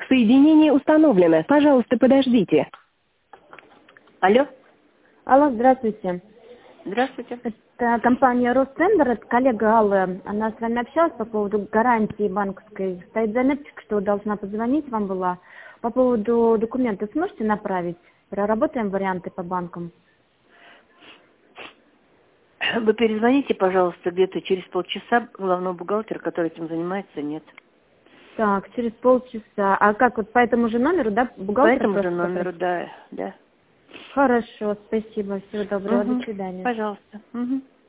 Соединение установлено. Пожалуйста, подождите. Алло. Алло, здравствуйте. Здравствуйте. Это компания Ростендер, это коллега Аллы. Она с вами общалась по поводу гарантии банковской. Стоит заметочка, что должна позвонить вам была. По поводу документов сможете направить? Проработаем варианты по банкам. Вы перезвоните, пожалуйста, где-то через полчаса. Главного бухгалтера, который этим занимается, нет. Так, через полчаса. А как, вот по этому же номеру, да, бухгалтер? По этому же номеру, да. Хорошо, спасибо. Всего доброго. До свидания. Пожалуйста.